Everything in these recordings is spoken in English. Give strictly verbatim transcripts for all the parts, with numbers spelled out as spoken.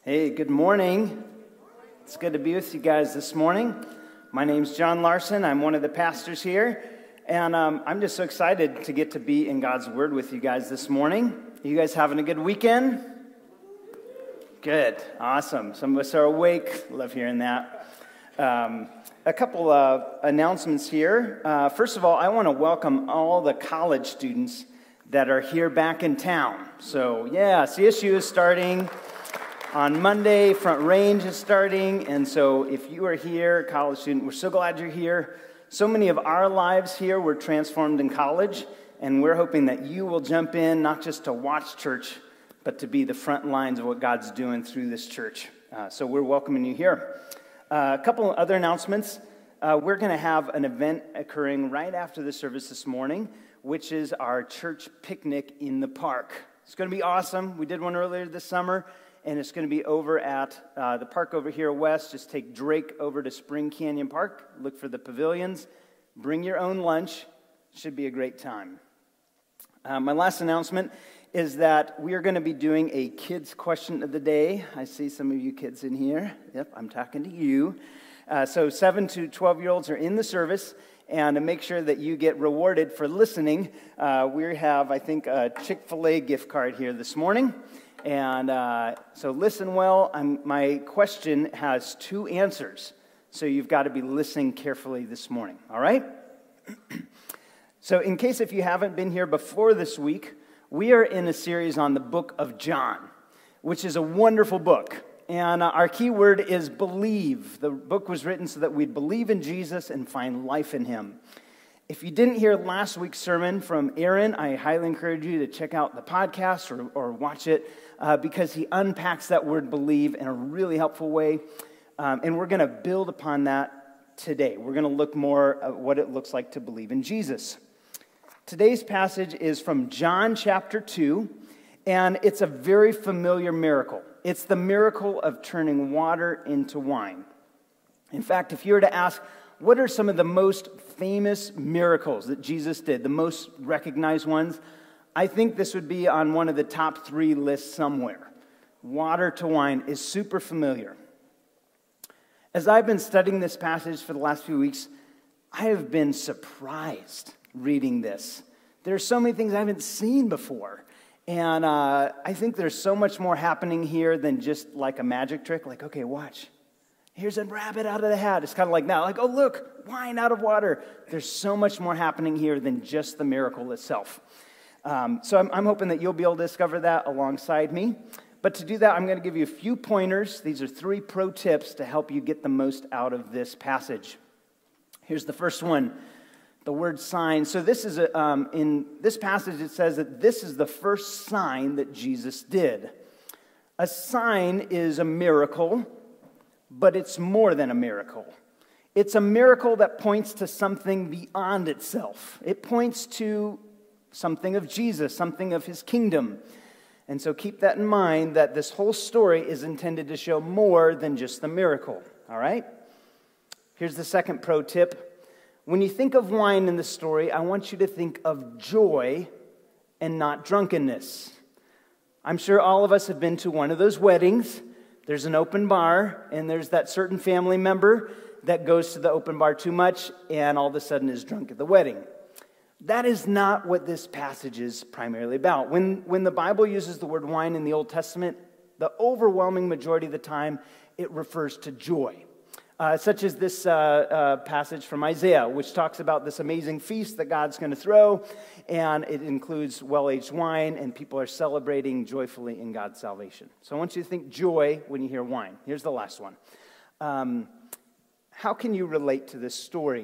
Hey, good morning. It's good to be with you guys this morning. My name's John Larson. I'm one of the pastors here, and um, I'm just so excited to get to be in God's Word with you guys this morning. You guys having a good weekend? Good. Awesome. Some of us are awake. Love hearing that. Um, a couple of announcements here. Uh, first of all, I want to welcome all the college students that are here back in town. So, yeah, C S U is starting on Monday. Front Range is starting, and so if you are here, college student, we're so glad you're here. So many of our lives here were transformed in college, and we're hoping that you will jump in, not just to watch church, but to be the front lines of what God's doing through this church. Uh, so we're welcoming you here. Uh, a couple of other announcements. Uh, we're going to have an event occurring right after the service this morning, which is our church picnic in the park. It's going to be awesome. We did one earlier this summer, and it's going to be over at uh, the park over here west. Just take Drake over to Spring Canyon Park. Look for the pavilions. Bring your own lunch. Should be a great time. Uh, my last announcement is that we are going to be doing a kids question of the day. I see some of you kids in here. Yep, I'm talking to you. Uh, so seven to twelve-year-olds are in the service. And to make sure that you get rewarded for listening, uh, we have, I think, a Chick-fil-A gift card here this morning. And uh, so listen well. I'm, my question has two answers. So you've got to be listening carefully this morning. All right? So in case if you haven't been here before this week, we are in a series on the book of John, which is a wonderful book. And uh, our key word is believe. The book was written so that we'd believe in Jesus and find life in him. If you didn't hear last week's sermon from Aaron, I highly encourage you to check out the podcast or, or watch it uh, because he unpacks that word believe in a really helpful way. Um, and we're going to build upon that today. We're going to look more at what it looks like to believe in Jesus. Today's passage is from John chapter two, and it's a very familiar miracle. It's the miracle of turning water into wine. In fact, if you were to ask, what are some of the most famous miracles that Jesus did, the most recognized ones? I think this would be on one of the top three lists somewhere. Water to wine is super familiar. As I've been studying this passage for the last few weeks, I have been surprised reading this. There are so many things I haven't seen before. And uh, I think there's so much more happening here than just like a magic trick. Like, okay, watch. Here's a rabbit out of the hat. It's kind of like now, like, oh, look, wine out of water. There's so much more happening here than just the miracle itself. Um, so I'm, I'm hoping that you'll be able to discover that alongside me. But to do that, I'm going to give you a few pointers. These are three pro tips to help you get the most out of this passage. Here's the first one, the word sign. So this is, a, um, in this passage, it says that this is the first sign that Jesus did. A sign is a miracle, but it's more than a miracle. It's a miracle that points to something beyond itself. It points to something of Jesus, something of his kingdom. And so keep that in mind, that this whole story is intended to show more than just the miracle. All right? Here's the second pro tip. When you think of wine in the story, I want you to think of joy and not drunkenness. I'm sure all of us have been to one of those weddings. There's an open bar, and there's that certain family member that goes to the open bar too much and all of a sudden is drunk at the wedding. That is not what this passage is primarily about. When, when the Bible uses the word wine in the Old Testament, the overwhelming majority of the time, it refers to joy. Uh, such as this uh, uh, passage from Isaiah, which talks about this amazing feast that God's going to throw, and it includes well-aged wine, and people are celebrating joyfully in God's salvation. So I want you to think joy when you hear wine. Here's the last one. Um, how can you relate to this story?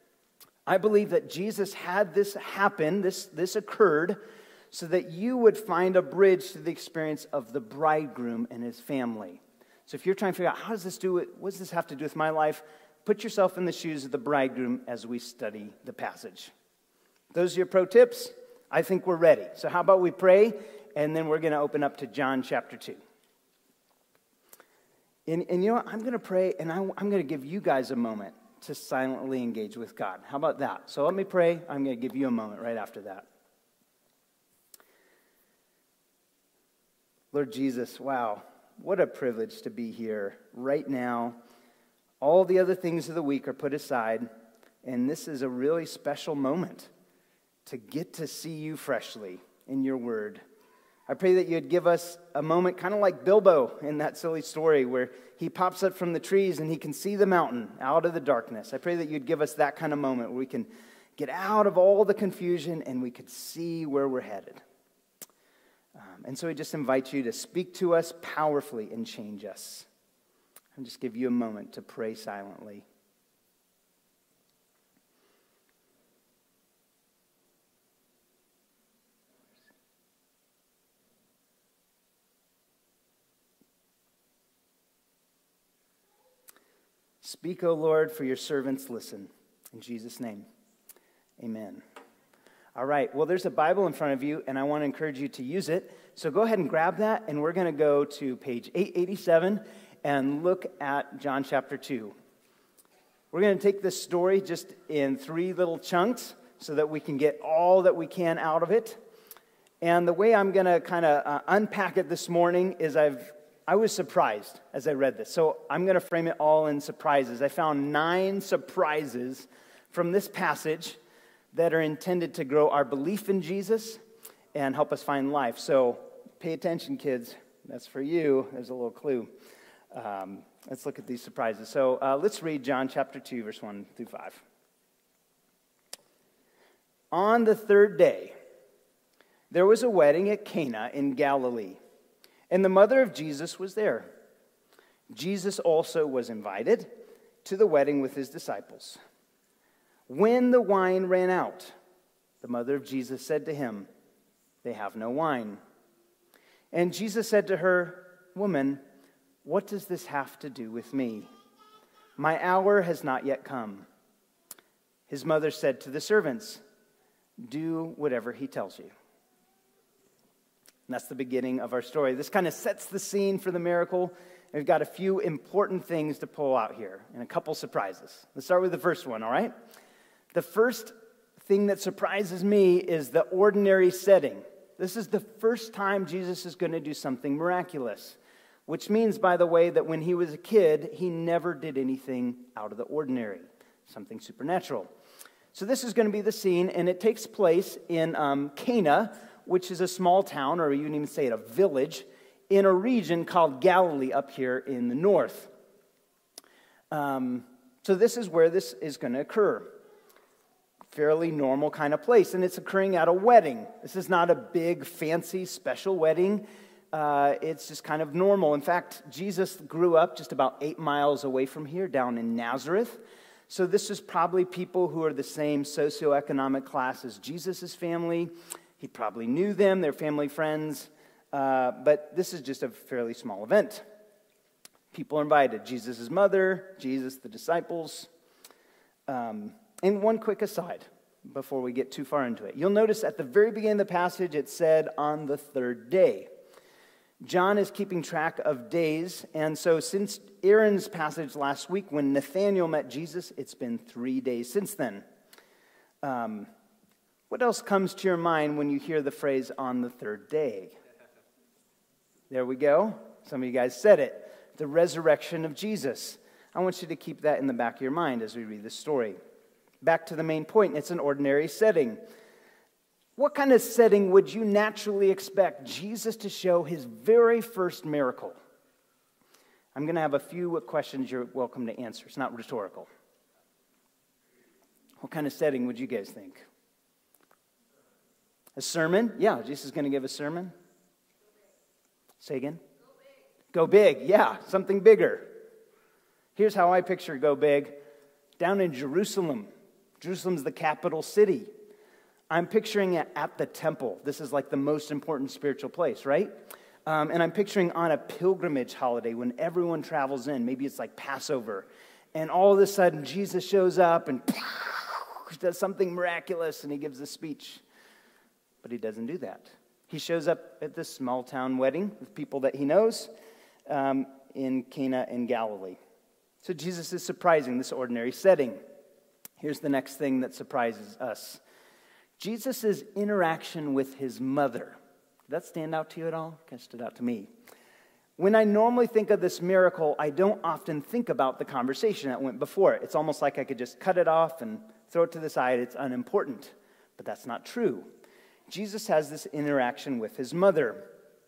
I believe that Jesus had this happen, this, this occurred, so that you would find a bridge to the experience of the bridegroom and his family. So if you're trying to figure out, how does this do it? What does this have to do with my life? Put yourself in the shoes of the bridegroom as we study the passage. Those are your pro tips. I think we're ready. So how about we pray, and then we're going to open up to John chapter two. And, and you know what? I'm going to pray, and I, I'm going to give you guys a moment to silently engage with God. How about that? So let me pray. I'm going to give you a moment right after that. Lord Jesus, wow. what a privilege to be here right now. All the other things of the week are put aside, and this is a really special moment to get to see you freshly in your word. I pray that you'd give us a moment kind of like Bilbo in that silly story where he pops up from the trees and he can see the mountain out of the darkness. I pray that you'd give us that kind of moment where we can get out of all the confusion and we could see where we're headed. Um, and so we just invite you to speak to us powerfully and change us. And just give you a moment to pray silently. Speak, O Lord, for your servants listen. In Jesus' name, amen. All right, well, there's a Bible in front of you, and I want to encourage you to use it. So go ahead and grab that, and we're going to go to page eight eighty-seven and look at John chapter two. We're going to take this story just in three little chunks so that we can get all that we can out of it. And the way I'm going to kind of uh, unpack it this morning is I've I was surprised as I read this. So I'm going to frame it all in surprises. I found nine surprises from this passage that are intended to grow our belief in Jesus and help us find life. So pay attention, kids. That's for you. There's a little clue. Um, let's look at these surprises. So uh, let's read John chapter two, verse one through five. On the third day, there was a wedding at Cana in Galilee, and the mother of Jesus was there. Jesus also was invited to the wedding with his disciples. When the wine ran out, the mother of Jesus said to him, "They have no wine." And Jesus said to her, "Woman, what does this have to do with me? My hour has not yet come." His mother said to the servants, "Do whatever he tells you." And that's the beginning of our story. This kind of sets the scene for the miracle. And we've got a few important things to pull out here and a couple surprises. Let's start with the first one, all right? The first thing that surprises me is the ordinary setting. This is the first time Jesus is going to do something miraculous, which means, by the way, that when he was a kid, he never did anything out of the ordinary, something supernatural. So this is going to be the scene, and it takes place in um, Cana, which is a small town, or you can even say it, a village, in a region called Galilee up here in the north. Um, so this is where this is going to occur. Fairly normal kind of place, and it's occurring at a wedding. This is not a big, fancy, special wedding. Uh, it's just kind of normal. In fact, Jesus grew up just about eight miles away from here, down in Nazareth. So this is probably people who are the same socioeconomic class as Jesus' family. He probably knew them, their family, friends, uh, but this is just a fairly small event. People are invited. Jesus' mother, Jesus, the disciples. Um, and one quick aside before we get too far into it. You'll notice at the very beginning of the passage it said on the third day. John is keeping track of days, and so since Aaron's passage last week when Nathanael met Jesus, it's been three days since then. Um... What else comes to your mind when you hear the phrase, "on the third day"? There we go. Some of you guys said it. The resurrection of Jesus. I want you to keep that in the back of your mind as we read this story. Back to the main point. It's an ordinary setting. What kind of setting would you naturally expect Jesus to show his very first miracle? I'm going to have a few questions you're welcome to answer. It's not rhetorical. What kind of setting would you guys think? A sermon? Yeah, Jesus is going to give a sermon. Say again? Go big. Go big. Yeah, something bigger. Here's how I picture go big. Down in Jerusalem. Jerusalem's the capital city. I'm picturing it at the temple. This is like the most important spiritual place, right? Um, and I'm picturing on a pilgrimage holiday when everyone travels in. Maybe it's like Passover. And all of a sudden, Jesus shows up and does something miraculous and he gives a speech. But he doesn't do that. He shows up at this small town wedding with people that he knows um, in Cana in Galilee. So Jesus is surprising this ordinary setting. Here's the next thing that surprises us. Jesus' interaction with his mother. Did that stand out to you at all? Kind of stood out to me. When I normally think of this miracle, I don't often think about the conversation that went before it. It's almost like I could just cut it off and throw it to the side. It's unimportant. But that's not true. Jesus has this interaction with his mother.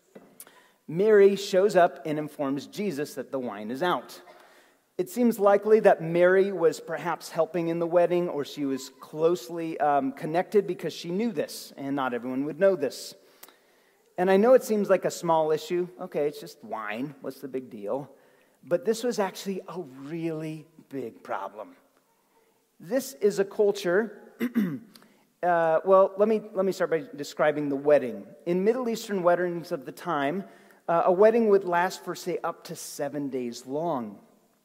Mary shows up and informs Jesus that the wine is out. It seems likely that Mary was perhaps helping in the wedding, or she was closely um, connected because she knew this, and not everyone would know this. And I know it seems like a small issue. Okay, it's just wine. What's the big deal? But this was actually a really big problem. This is a culture... Uh, well, let me let me start by describing the wedding. In Middle Eastern weddings of the time, uh, a wedding would last for, say, up to seven days long.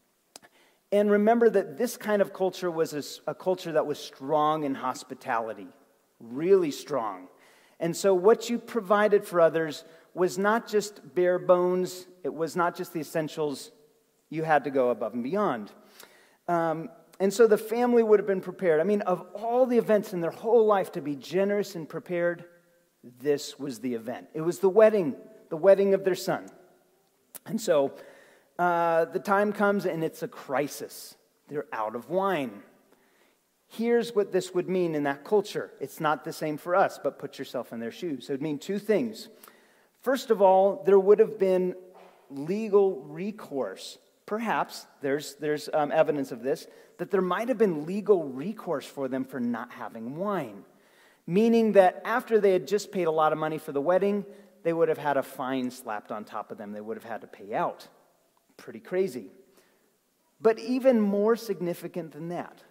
And remember that this kind of culture was a, a culture that was strong in hospitality, really strong. And so what you provided for others was not just bare bones, it was not just the essentials, you had to go above and beyond. Um, And so the family would have been prepared. I mean, of all the events in their whole life to be generous and prepared, this was the event. It was the wedding, the wedding of their son. And so uh, the time comes and it's a crisis. They're out of wine. Here's what this would mean in that culture. It's not the same for us, but put yourself in their shoes. It would mean two things. First of all, there would have been legal recourse. Perhaps, there's, there's um, evidence of this, that there might have been legal recourse for them for not having wine. Meaning that after they had just paid a lot of money for the wedding, they would have had a fine slapped on top of them. They would have had to pay out. Pretty crazy. But even more significant than that,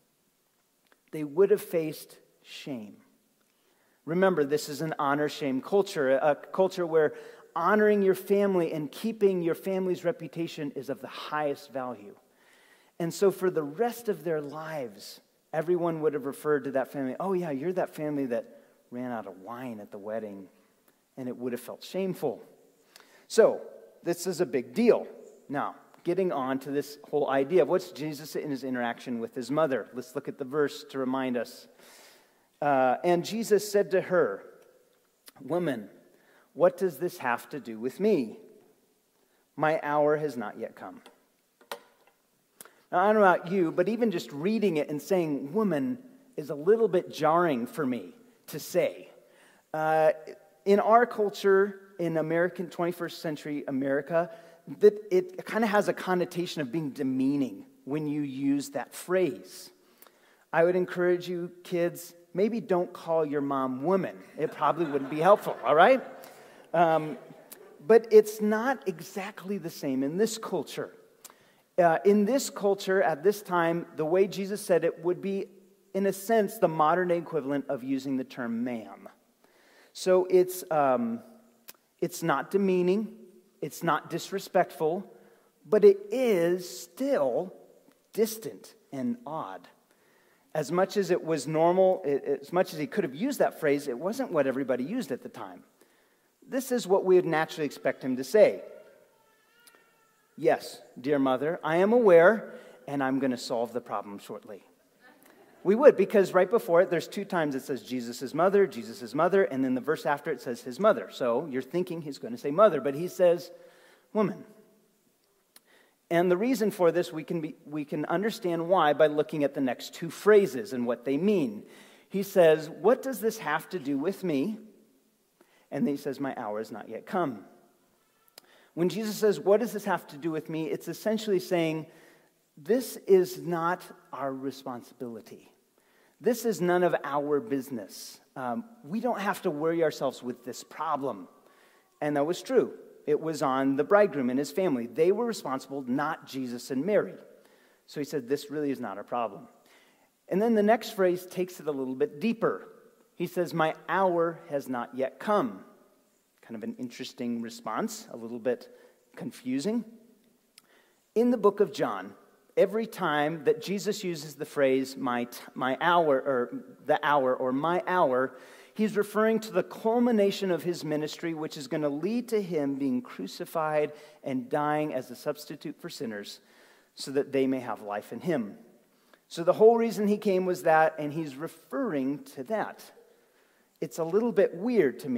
they would have faced shame. Remember, this is an honor-shame culture, a culture where honoring your family and keeping your family's reputation is of the highest value. And so for the rest of their lives, everyone would have referred to that family, oh yeah, you're that family that ran out of wine at the wedding, and it would have felt shameful. So this is a big deal. Now, getting on to this whole idea of what's Jesus in his interaction with his mother. Let's look at the verse to remind us. Uh, and Jesus said to her, "Woman, what does this have to do with me? My hour has not yet come." Now, I don't know about you, but even just reading it and saying woman is a little bit jarring for me to say. Uh, in our culture, in American twenty-first century America, that it kind of has a connotation of being demeaning when you use that phrase. I would encourage you, kids, maybe don't call your mom woman. It probably wouldn't be helpful, all right? Um, but it's not exactly the same in this culture. Uh, in this culture, at this time, the way Jesus said it would be, in a sense, the modern-day equivalent of using the term ma'am. So it's um, it's not demeaning, it's not disrespectful, but it is still distant and odd. As much as it was normal, it, as much as he could have used that phrase, it wasn't what everybody used at the time. This is what we would naturally expect him to say. Yes, dear mother, I am aware, and I'm going to solve the problem shortly. We would, because right before it, there's two times it says Jesus' mother, Jesus' mother, and then the verse after it says his mother. So you're thinking he's going to say mother, but he says woman. And the reason for this, we can be, we can understand why by looking at the next two phrases and what they mean. He says, what does this have to do with me? And then he says, my hour has not yet come. When Jesus says, what does this have to do with me? It's essentially saying, this is not our responsibility. This is none of our business. Um, we don't have to worry ourselves with this problem. And that was true. It was on the bridegroom and his family. They were responsible, not Jesus and Mary. So he said, this really is not a problem. And then the next phrase takes it a little bit deeper. He says, my hour has not yet come. Kind of an interesting response, a little bit confusing. In the book of John, every time that Jesus uses the phrase, my, t- my hour, or the hour, or my hour, he's referring to the culmination of his ministry, which is going to lead to him being crucified and dying as a substitute for sinners so that they may have life in him. So the whole reason he came was that, and he's referring to that. It's a little bit weird to me.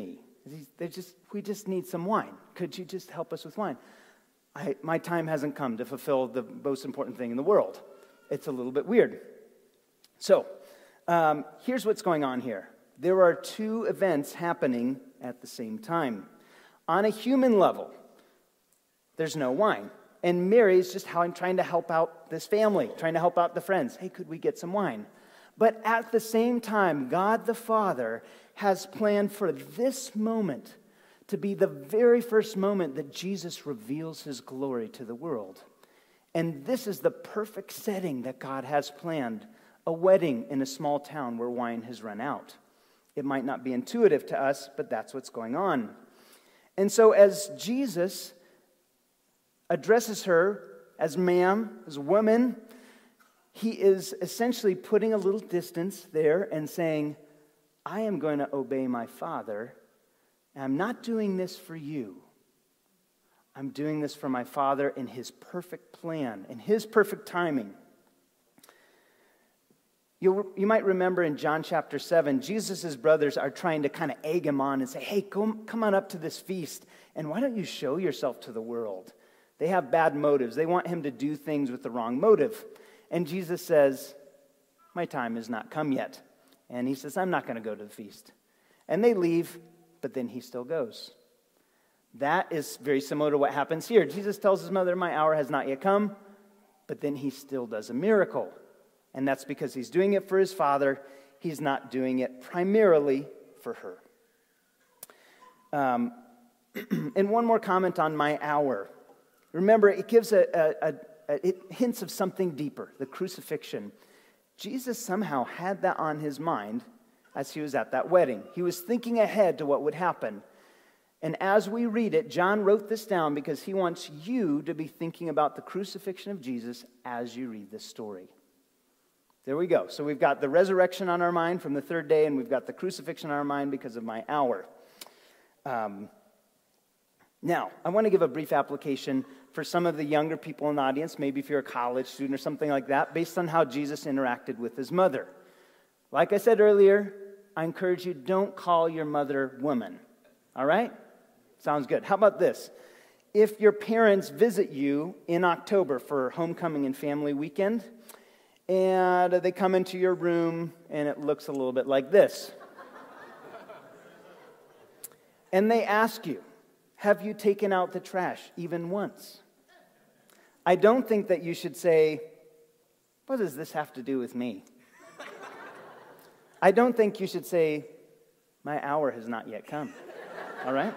They just, we just need some wine. Could you just help us with wine? I, my time hasn't come to fulfill the most important thing in the world. It's a little bit weird. So, um, here's what's going on here. There are two events happening at the same time. On a human level, there's no wine. And Mary's just how I'm trying to help out this family, trying to help out the friends. Hey, could we get some wine? But at the same time, God the Father has planned for this moment to be the very first moment that Jesus reveals his glory to the world. And this is the perfect setting that God has planned, a wedding in a small town where wine has run out. It might not be intuitive to us, but that's what's going on. And so as Jesus addresses her as ma'am, as woman, he is essentially putting a little distance there and saying, I am going to obey my Father, and I'm not doing this for you. I'm doing this for my Father in his perfect plan, in his perfect timing. You, you might remember in John chapter seven, Jesus' brothers are trying to kind of egg him on and say, hey, come, come on up to this feast, and why don't you show yourself to the world? They have bad motives. They want him to do things with the wrong motive. And Jesus says, my time has not come yet. And he says, I'm not going to go to the feast. And they leave, but then he still goes. That is very similar to what happens here. Jesus tells his mother, my hour has not yet come, but then he still does a miracle. And that's because he's doing it for his Father. He's not doing it primarily for her. Um, and one more comment on my hour. Remember, it gives a, a, a, it hints of something deeper, the crucifixion. Jesus somehow had that on his mind as he was at that wedding. He was thinking ahead to what would happen. And as we read it, John wrote this down because he wants you to be thinking about the crucifixion of Jesus as you read this story. There we go. So we've got the resurrection on our mind from the third day, and we've got the crucifixion on our mind because of my hour. Um, now, I want to give a brief application for some of the younger people in the audience, maybe if you're a college student or something like that, based on how Jesus interacted with his mother. Like I said earlier, I encourage you, don't call your mother woman. All right? Sounds good. How about this? If your parents visit you in October for homecoming and family weekend, and they come into your room, and it looks a little bit like this. And they ask you, have you taken out the trash even once? I don't think that you should say, what does this have to do with me? I don't think you should say, my hour has not yet come. All right?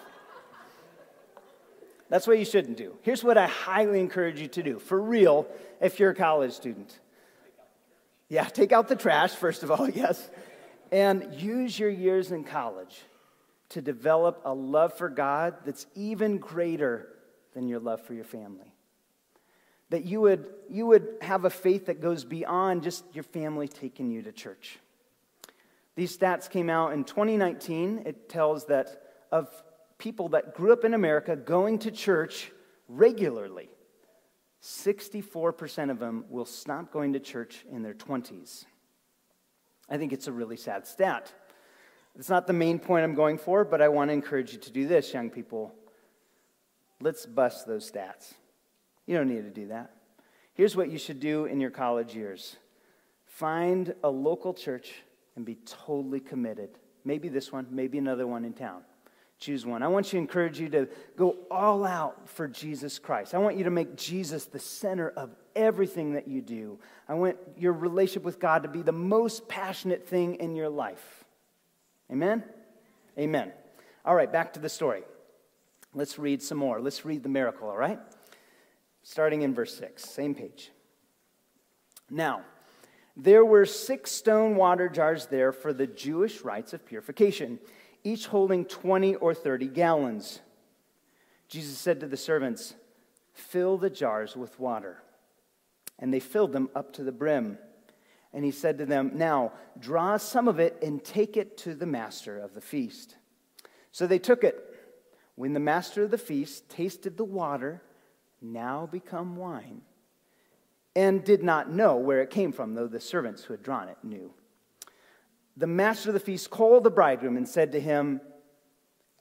That's what you shouldn't do. Here's what I highly encourage you to do, for real, if you're a college student. Yeah, take out the trash, first of all, yes. And use your years in college to develop a love for God that's even greater than your love for your family. That you would, you would have a faith that goes beyond just your family taking you to church. These stats came out in twenty nineteen. It tells that of people that grew up in America going to church regularly, sixty-four percent of them will stop going to church in their twenties. I think it's a really sad stat. It's not the main point I'm going for, but I want to encourage you to do this, young people. Let's bust those stats. You don't need to do that. Here's what you should do in your college years. Find a local church and be totally committed. Maybe this one, maybe another one in town. Choose one. I want you to encourage you to go all out for Jesus Christ. I want you to make Jesus the center of everything that you do. I want your relationship with God to be the most passionate thing in your life. Amen? Amen. All right, back to the story. Let's read some more. Let's read the miracle, all right? Starting in verse six, same page. Now, there were six stone water jars there for the Jewish rites of purification, each holding twenty or thirty gallons. Jesus said to the servants, fill the jars with water. And they filled them up to the brim. And he said to them, now draw some of it and take it to the master of the feast. So they took it. When the master of the feast tasted the water, now become wine, and did not know where it came from, though the servants who had drawn it knew. The master of the feast called the bridegroom and said to him,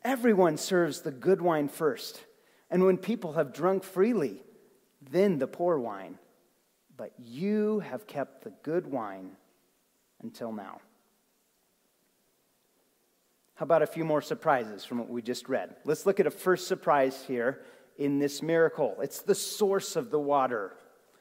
Everyone serves the good wine first, and when people have drunk freely, then the poor wine. But you have kept the good wine until now." How about a few more surprises from what we just read? Let's look at a first surprise here in this miracle. It's the source of the water.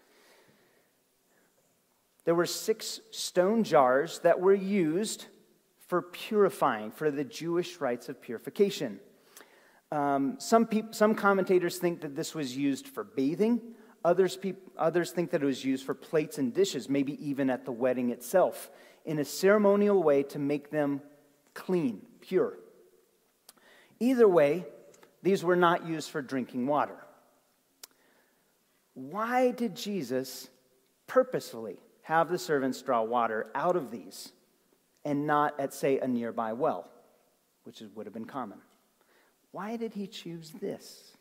There were six stone jars that were used for purifying, for the Jewish rites of purification. Um, some peop- some commentators think that this was used for bathing. Others, peop- others think that it was used for plates and dishes, maybe even at the wedding itself, in a ceremonial way to make them clean, pure. Either way, these were not used for drinking water. Why did Jesus purposefully have the servants draw water out of these and not at, say, a nearby well, which is, would have been common? Why did he choose this?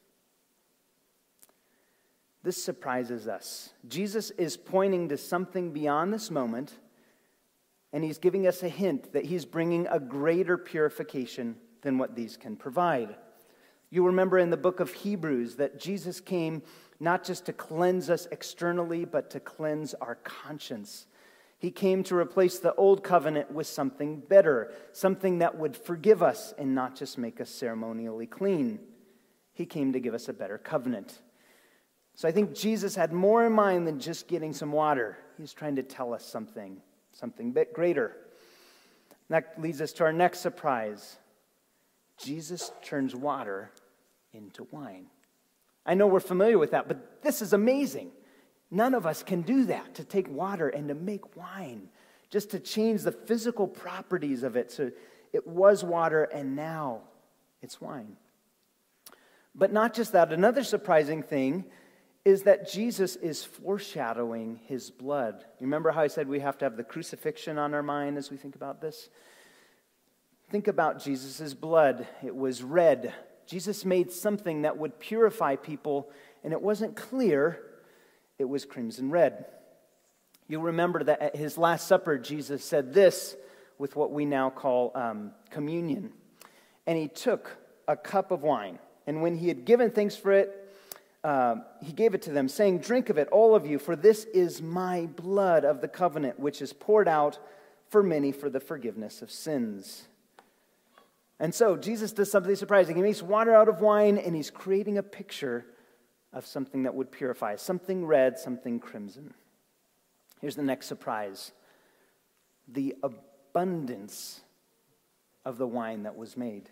This surprises us. Jesus is pointing to something beyond this moment, and he's giving us a hint that he's bringing a greater purification than what these can provide. You remember in the book of Hebrews that Jesus came not just to cleanse us externally, but to cleanse our conscience. He came to replace the old covenant with something better, something that would forgive us and not just make us ceremonially clean. He came to give us a better covenant. So I think Jesus had more in mind than just getting some water. He's trying to tell us something, something a bit greater. That leads us to our next surprise. Jesus turns water into wine. I know we're familiar with that, but this is amazing. None of us can do that, to take water and to make wine, just to change the physical properties of it. So it was water, and now it's wine. But not just that. Another surprising thing is that Jesus is foreshadowing his blood. Remember how I said we have to have the crucifixion on our mind as we think about this? Think about Jesus' blood. It was red. Jesus made something that would purify people, and it wasn't clear. It was crimson red. You'll remember that at his Last Supper, Jesus said this with what we now call um, communion. And he took a cup of wine, and when he had given thanks for it, um, he gave it to them, saying, "Drink of it, all of you, for this is my blood of the covenant, which is poured out for many for the forgiveness of sins." And so Jesus does something surprising. He makes water out of wine, and he's creating a picture of something that would purify, something red, something crimson. Here's the next surprise. The abundance of the wine that was made.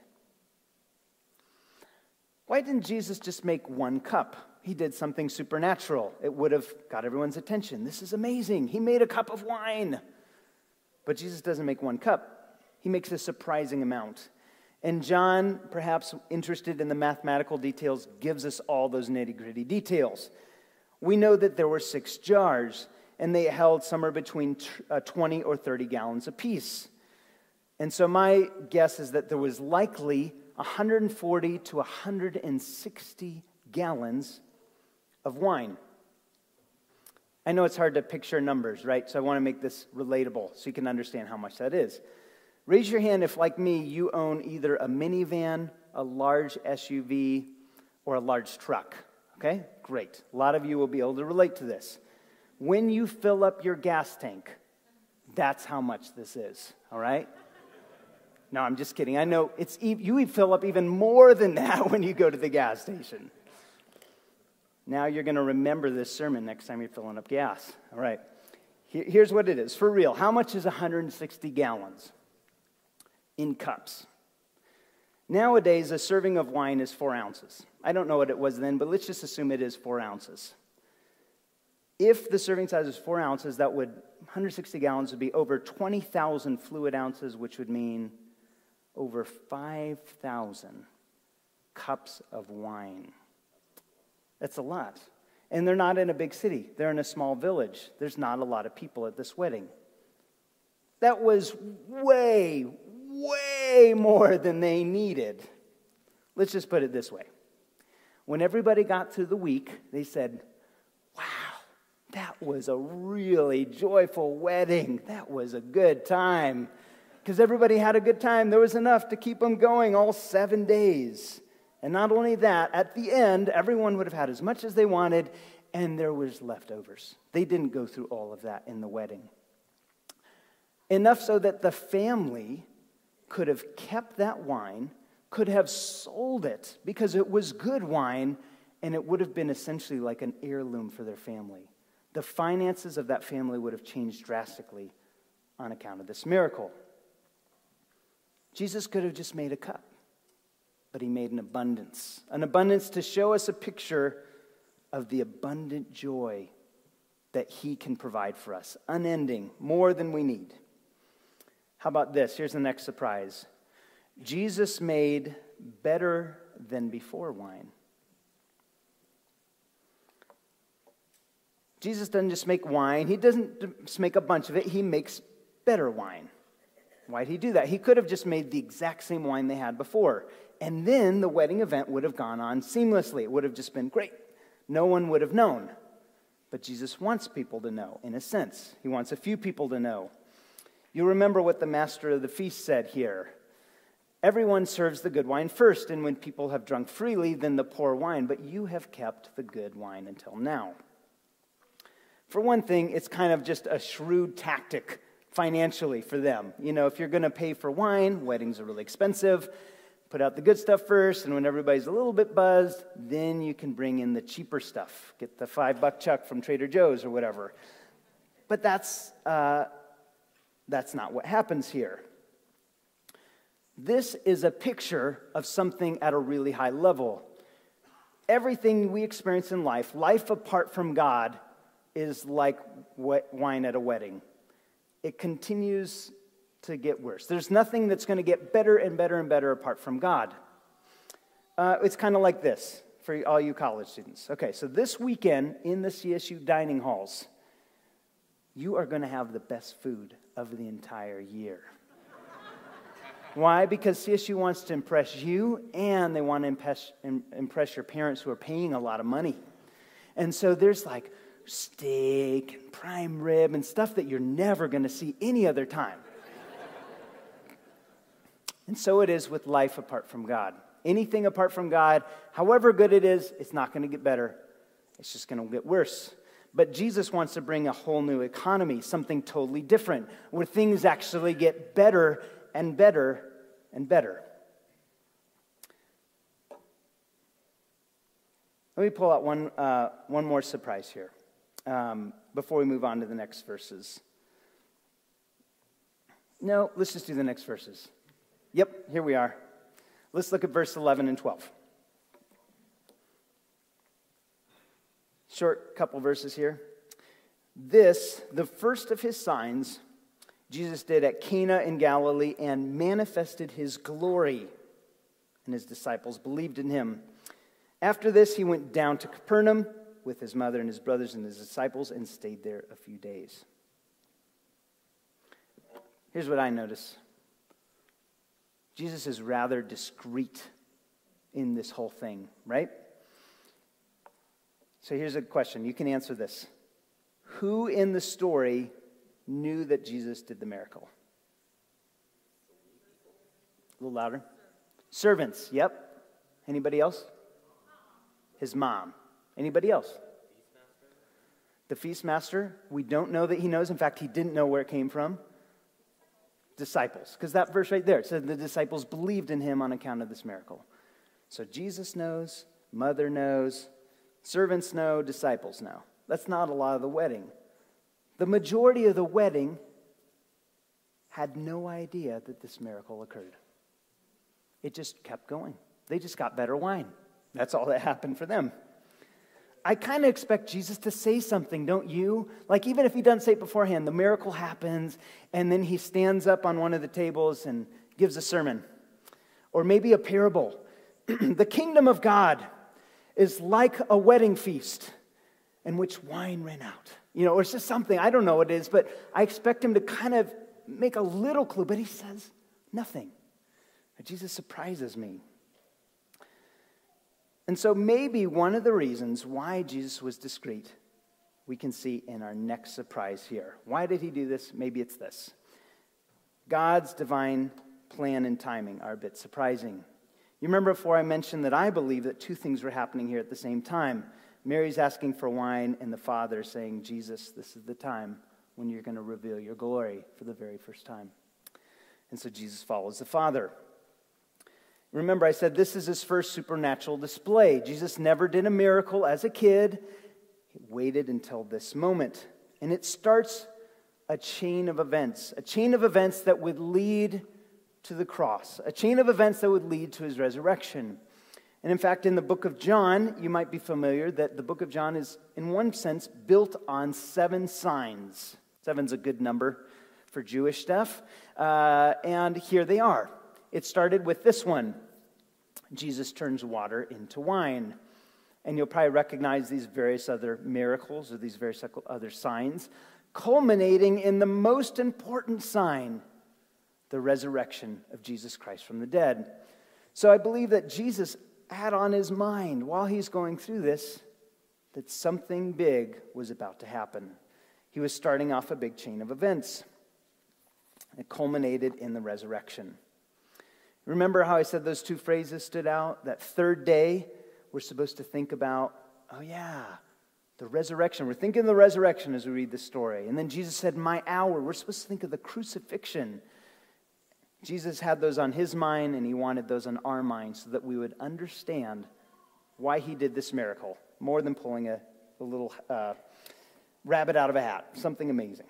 Why didn't Jesus just make one cup? He did something supernatural. It would have got everyone's attention. This is amazing. He made a cup of wine. But Jesus doesn't make one cup. He makes a surprising amount. And John, perhaps interested in the mathematical details, gives us all those nitty-gritty details. We know that there were six jars, and they held somewhere between twenty or thirty gallons apiece. And so my guess is that there was likely one hundred forty to one hundred sixty gallons of wine. I know it's hard to picture numbers, right? So I want to make this relatable so you can understand how much that is. Raise your hand if, like me, you own either a minivan, a large S U V, or a large truck. Okay? Great. A lot of you will be able to relate to this. When you fill up your gas tank, that's how much this is. All right? No, I'm just kidding. I know it's you fill up even more than that when you go to the gas station. Now you're going to remember this sermon next time you're filling up gas. All right. Here's what it is. For real, how much is one hundred sixty gallons? In cups. Nowadays, a serving of wine is four ounces. I don't know what it was then, but let's just assume it is four ounces. If the serving size is four ounces, that would, one hundred sixty gallons would be over twenty thousand fluid ounces, which would mean over five thousand cups of wine. That's a lot. And they're not in a big city. They're in a small village. There's not a lot of people at this wedding. That was way, way more than they needed. Let's just put it this way. When everybody got through the week, they said, "Wow, that was a really joyful wedding. That was a good time." because everybody had a good time. There was enough to keep them going all seven days. And not only that, at the end, everyone would have had as much as they wanted, and there was leftovers. They didn't go through all of that in the wedding. Enough so that the family could have kept that wine, could have sold it because it was good wine, and it would have been essentially like an heirloom for their family. The finances of that family would have changed drastically on account of this miracle. Jesus could have just made a cup, but he made an abundance. An abundance to show us a picture of the abundant joy that he can provide for us. Unending, more than we need. How about this? Here's the next surprise. Jesus made better than before wine. Jesus doesn't just make wine. He doesn't just make a bunch of it. He makes better wine. Why'd he do that? He could have just made the exact same wine they had before. And then the wedding event would have gone on seamlessly. It would have just been great. No one would have known. But Jesus wants people to know, in a sense. He wants a few people to know. You remember what the master of the feast said here. Everyone serves the good wine first, and when people have drunk freely, then the poor wine. But you have kept the good wine until now. For one thing, it's kind of just a shrewd tactic financially for them. You know, if you're going to pay for wine, weddings are really expensive. Put out the good stuff first, and when everybody's a little bit buzzed, then you can bring in the cheaper stuff. Get the five-buck chuck from Trader Joe's or whatever. But that's uh, that's not what happens here. This is a picture of something at a really high level. Everything we experience in life, life apart from God, is like wine at a wedding. It continues to get worse. There's nothing that's going to get better and better and better apart from God. Uh, it's kind of like this for all you college students. Okay, so this weekend in the C S U dining halls, you are going to have the best food of the entire year. Why? Because C S U wants to impress you, and they want to impress, impress your parents who are paying a lot of money. And so there's like steak and prime rib and stuff that you're never going to see any other time. And so it is with life apart from God. Anything apart from God, however good it is, it's not going to get better. It's just going to get worse. But Jesus wants to bring a whole new economy, something totally different, where things actually get better and better and better. Let me pull out one, uh, one more surprise here um, before we move on to the next verses. No, let's just do the next verses. Yep, here we are. Let's look at verse eleven and twelve. Short couple verses here. This, the first of his signs, Jesus did at Cana in Galilee and manifested his glory, and his disciples believed in him. After this, he went down to Capernaum with his mother and his brothers and his disciples and stayed there a few days. Here's what I notice. Jesus is rather discreet in this whole thing, right? So here's a question. You can answer this. Who in the story knew that Jesus did the miracle? A little louder. Servants, yep. Anybody else? His mom. Anybody else? The feast master. We don't know that he knows. In fact, he didn't know where it came from. Disciples. Because that verse right there said the disciples believed in him on account of this miracle. So Jesus knows, mother knows, servants know, disciples know. That's not a lot of the wedding. The majority of the wedding had no idea that this miracle occurred. It just kept going. They just got better wine. That's all that happened for them. I kind of expect Jesus to say something, don't you? Like even if he doesn't say it beforehand, the miracle happens, and then he stands up on one of the tables and gives a sermon. Or maybe a parable. The kingdom of God is like a wedding feast in which wine ran out. You know, or it's just something, I don't know what it is, but I expect him to kind of make a little clue, but he says nothing. Jesus surprises me. And so maybe one of the reasons why Jesus was discreet, we can see in our next surprise here. Why did he do this? Maybe it's this. God's divine plan and timing are a bit surprising. You remember before I mentioned that I believe that two things were happening here at the same time. Mary's asking for wine, and the Father saying, Jesus, this is the time when you're going to reveal your glory for the very first time. And so Jesus follows the Father. Remember, I said this is his first supernatural display. Jesus never did a miracle as a kid. He waited until this moment. And it starts a chain of events, a chain of events that would lead to the cross, a chain of events that would lead to his resurrection. And in fact, in the book of John, you might be familiar that the book of John is, in one sense, built on seven signs. Seven's a good number for Jewish stuff. Uh, and here they are. It started with this one. Jesus turns water into wine. And you'll probably recognize these various other miracles or these various other signs, culminating in the most important sign, the resurrection of Jesus Christ from the dead. So I believe that Jesus had on his mind while he's going through this that something big was about to happen. He was starting off a big chain of events. It culminated in the resurrection. Remember how I said those two phrases stood out? That third day, we're supposed to think about, oh yeah, the resurrection. We're thinking of the resurrection as we read the story. And then Jesus said, my hour. We're supposed to think of the crucifixion. Jesus had those on his mind, and he wanted those on our minds so that we would understand why he did this miracle, more than pulling a, a little uh, rabbit out of a hat, something amazing.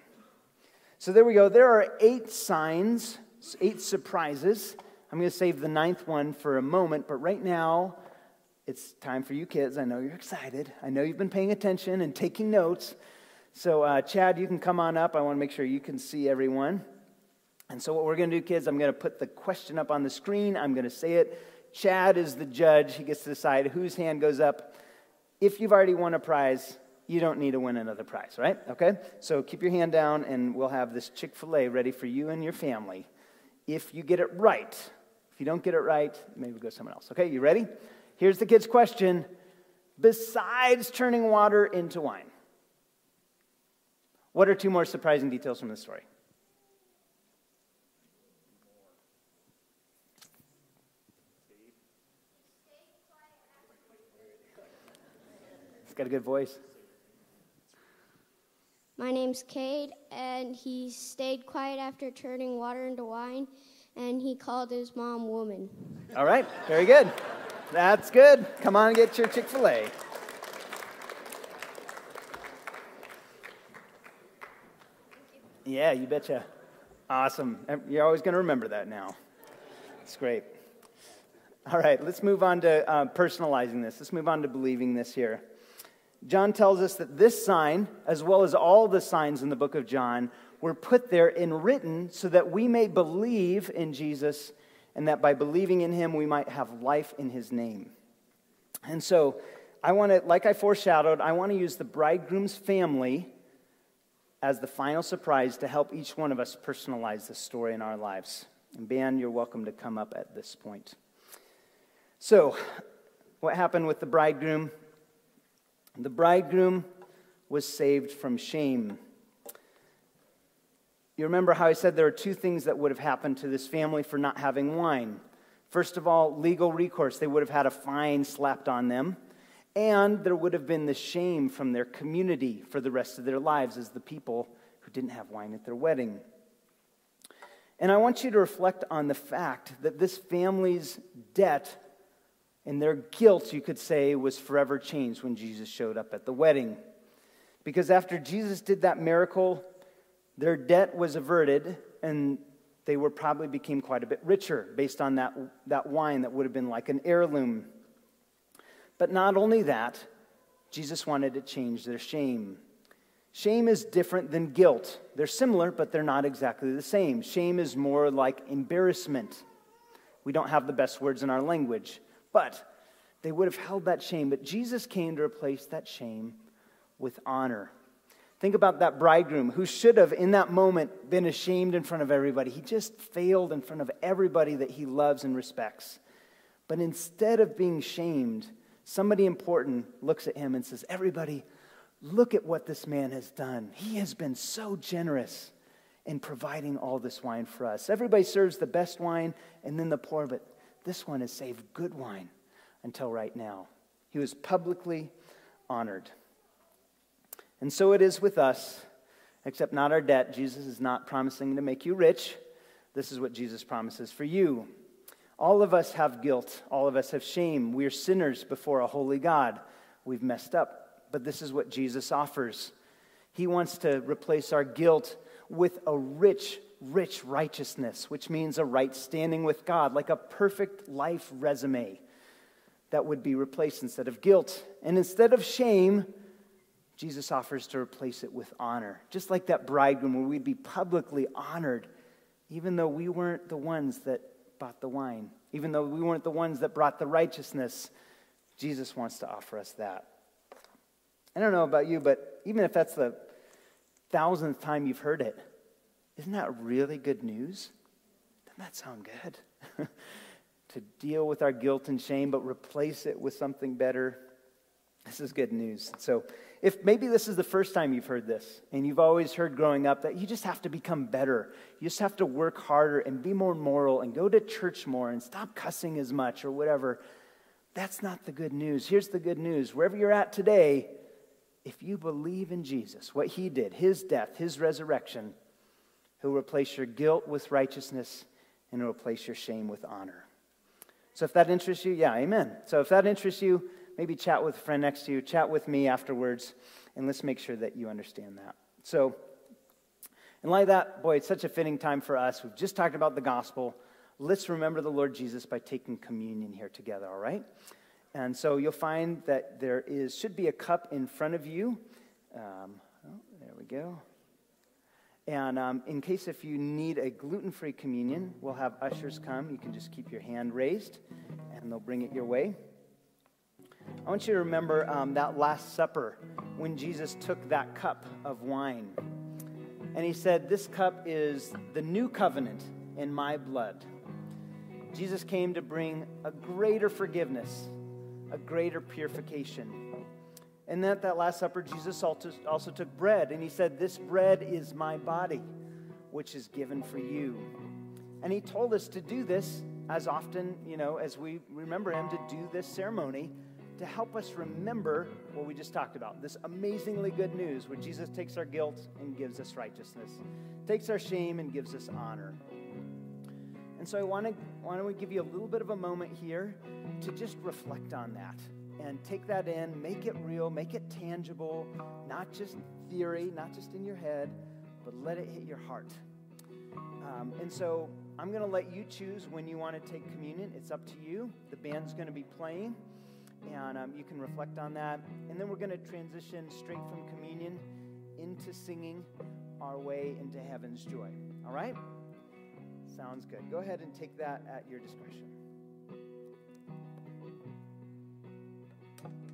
So there we go. There are eight signs, eight surprises. I'm going to save the ninth one for a moment, but right now, it's time for you kids. I know you're excited. I know you've been paying attention and taking notes. So uh, Chad, you can come on up. I want to make sure you can see everyone. And so what we're going to do, kids, I'm going to put the question up on the screen. I'm going to say it. Chad is the judge. He gets to decide whose hand goes up. If you've already won a prize, you don't need to win another prize, right? Okay? So keep your hand down, and we'll have this Chick-fil-A ready for you and your family. If you get it right. If you don't get it right, maybe we'll go someone else. Okay, you ready? Here's the kids' question. Besides turning water into wine, what are two more surprising details from the story? He's got a good voice. My name's Cade, and he stayed quiet after turning water into wine, and he called his mom woman. All right, very good. That's good. Come on and get your Chick-fil-A. Yeah, you betcha. Awesome. You're always going to remember that now. It's great. All right, let's move on to uh, personalizing this. Let's move on to believing this here. John tells us that this sign, as well as all the signs in the book of John, were put there and written so that we may believe in Jesus, and that by believing in him, we might have life in his name. And so, I want to, like I foreshadowed, I want to use the bridegroom's family as the final surprise to help each one of us personalize this story in our lives. And Ben, you're welcome to come up at this point. So, what happened with the bridegroom? The bridegroom was saved from shame. You remember how I said there are two things that would have happened to this family for not having wine. First of all, legal recourse. They would have had a fine slapped on them. And there would have been the shame from their community for the rest of their lives as the people who didn't have wine at their wedding. And I want you to reflect on the fact that this family's debt and their guilt, you could say, was forever changed when Jesus showed up at the wedding. Because after Jesus did that miracle, their debt was averted, and they were probably became quite a bit richer based on that, that wine that would have been like an heirloom. But not only that, Jesus wanted to change their shame. Shame is different than guilt. They're similar, but they're not exactly the same. Shame is more like embarrassment. We don't have the best words in our language, but they would have held that shame. But Jesus came to replace that shame with honor. Think about that bridegroom who should have, in that moment, been ashamed in front of everybody. He just failed in front of everybody that he loves and respects. But instead of being shamed, somebody important looks at him and says, everybody, look at what this man has done. He has been so generous. in providing all this wine for us. Everybody serves the best wine and then the poor, but this one has saved good wine until right now. He was publicly honored. And so it is with us, except not our debt. Jesus is not promising to make you rich. This is what Jesus promises for you. All of us have guilt. All of us have shame. We are sinners before a holy God. We've messed up. But this is what Jesus offers. He wants to replace our guilt with a rich, rich righteousness, which means a right standing with God, like a perfect life resume that would be replaced instead of guilt. And instead of shame, Jesus offers to replace it with honor. Just like that bridegroom where we'd be publicly honored, even though we weren't the ones that bought the wine, even though we weren't the ones that brought the righteousness, Jesus wants to offer us that. I don't know about you, but even if that's the thousandth time you've heard it, isn't that really good news? Doesn't that sound good? To deal with our guilt and shame, but replace it with something better. This is good news. So if maybe this is the first time you've heard this, and you've always heard growing up that you just have to become better. You just have to work harder and be more moral and go to church more and stop cussing as much or whatever. That's not the good news. Here's the good news. Wherever you're at today, if you believe in Jesus, what he did, his death, his resurrection, he'll replace your guilt with righteousness and he'll replace your shame with honor. So if that interests you, yeah, amen. So if that interests you, maybe chat with a friend next to you, chat with me afterwards, and let's make sure that you understand that. So, in light of that, boy, it's such a fitting time for us. We've just talked about the gospel. Let's remember the Lord Jesus by taking communion here together, all right? And so you'll find that there is should be a cup in front of you. Um, oh, there we go. And um, in case if you need a gluten-free communion, we'll have ushers come. You can just keep your hand raised, and they'll bring it your way. I want you to remember um, that Last Supper when Jesus took that cup of wine. And he said, this cup is the new covenant in my blood. Jesus came to bring a greater forgiveness, a greater purification. And at that Last Supper, Jesus also took bread, and he said, this bread is my body, which is given for you. And he told us to do this as often, you know, as we remember him, to do this ceremony to help us remember what we just talked about, this amazingly good news where Jesus takes our guilt and gives us righteousness, takes our shame and gives us honor. And so I want to why don't we give you a little bit of a moment here to just reflect on that and take that in, make it real, make it tangible, not just theory, not just in your head, but let it hit your heart. Um, and so I'm going to let you choose when you want to take communion. It's up to you. The band's going to be playing, and um, you can reflect on that. And then we're going to transition straight from communion into singing our way into heaven's joy. All right? Sounds good. Go ahead and take that at your discretion.